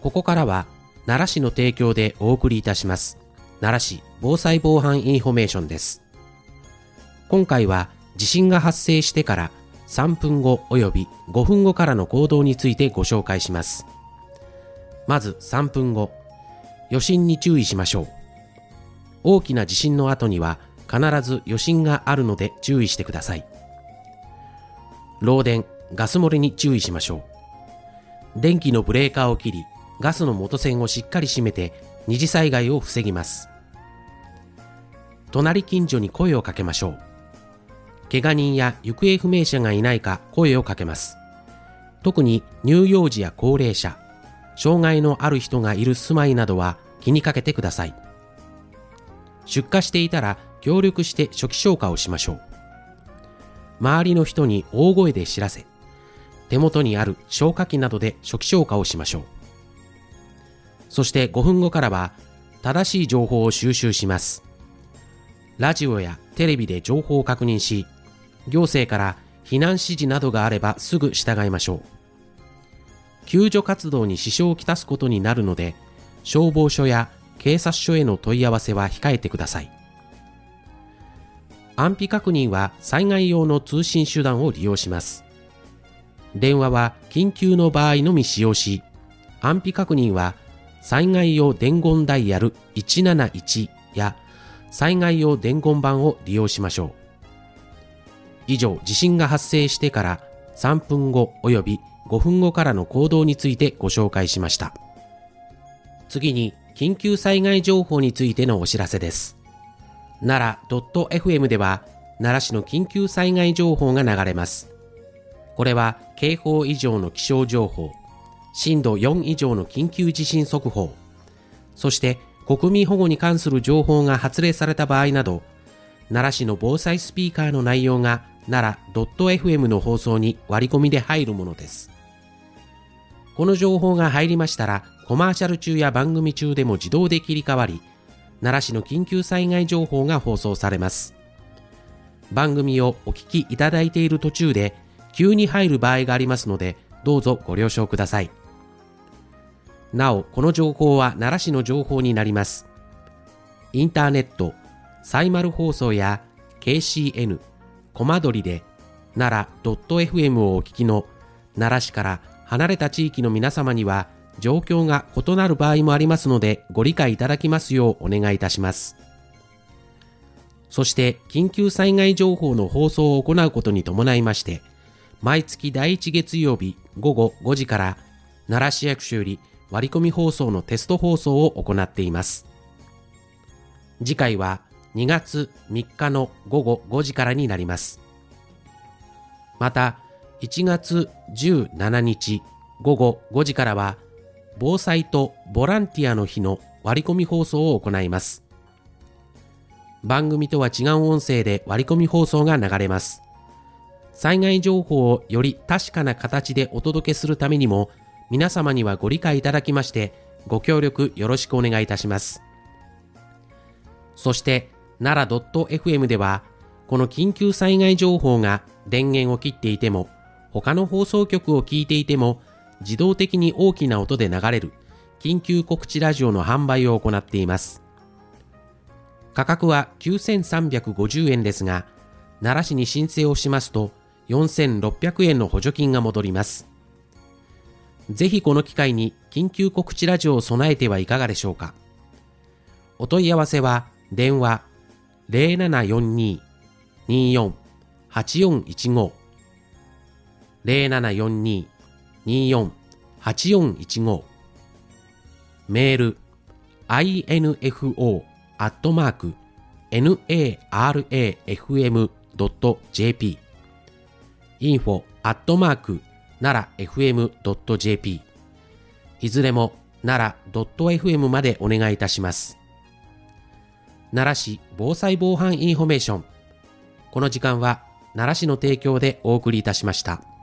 ここからは奈良市の提供でお送りいたします奈良市防災防犯インフォメーションです。今回は地震が発生してから3分後および5分後からの行動についてご紹介します。まず3分後、余震に注意しましょう。大きな地震の後には必ず余震があるので注意してください。漏電、ガス漏れに注意しましょう。電気のブレーカーを切り、ガスの元栓をしっかり閉めて二次災害を防ぎます。隣近所に声をかけましょう。怪我人や行方不明者がいないか声をかけます。特に乳幼児や高齢者、障害のある人がいる住まいなどは気にかけてください。出火していたら協力して初期消火をしましょう。周りの人に大声で知らせ、手元にある消火器などで初期消火をしましょう。そして5分後からは正しい情報を収集します。ラジオやテレビで情報を確認し、行政から避難指示などがあればすぐ従いましょう。救助活動に支障をきたすことになるので、消防署や警察署への問い合わせは控えてください。安否確認は災害用の通信手段を利用します。電話は緊急の場合のみ使用し、安否確認は災害用伝言ダイヤル171や災害用伝言板を利用しましょう。以上、地震が発生してから3分後および5分後からの行動についてご紹介しました。次に緊急災害情報についてのお知らせです。奈良 .fm では奈良市の緊急災害情報が流れます。これは警報以上の気象情報、震度4以上の緊急地震速報、そして国民保護に関する情報が発令された場合など、奈良市の防災スピーカーの内容が奈良 .fm の放送に割り込みで入るものです。この情報が入りましたら、コマーシャル中や番組中でも自動で切り替わり、奈良市の緊急災害情報が放送されます。番組をお聞きいただいている途中で急に入る場合がありますので、どうぞご了承ください。なお、この情報は奈良市の情報になります。インターネット、サイマル放送や KCN、コマドリで奈良 .fm をお聞きの奈良市から離れた地域の皆様には状況が異なる場合もありますので、ご理解いただきますようお願いいたします。そして緊急災害情報の放送を行うことに伴いまして、毎月第1月曜日午後5時から奈良市役所より割り込み放送のテスト放送を行っています。次回は2月3日の午後5時からになります。また1月17日午後5時からは防災とボランティアの日の割り込み放送を行います。番組とは違う音声で割り込み放送が流れます。災害情報をより確かな形でお届けするためにも、皆様にはご理解いただきましてご協力よろしくお願いいたします。そして奈良 .fm ではこの緊急災害情報が電源を切っていても、他の放送局を聞いていても自動的に大きな音で流れる緊急告知ラジオの販売を行っています。価格は9350円ですが、奈良市に申請をしますと4600円の補助金が戻ります。ぜひこの機会に緊急告知ラジオを備えてはいかがでしょうか。お問い合わせは電話 0742-24-8415 0742-24-8415 メール info@narafm.jp info@narafm.jp いずれも奈良 .fm までお願いいたします。奈良市防災防犯インフォメーション。この時間は奈良市の提供でお送りいたしました。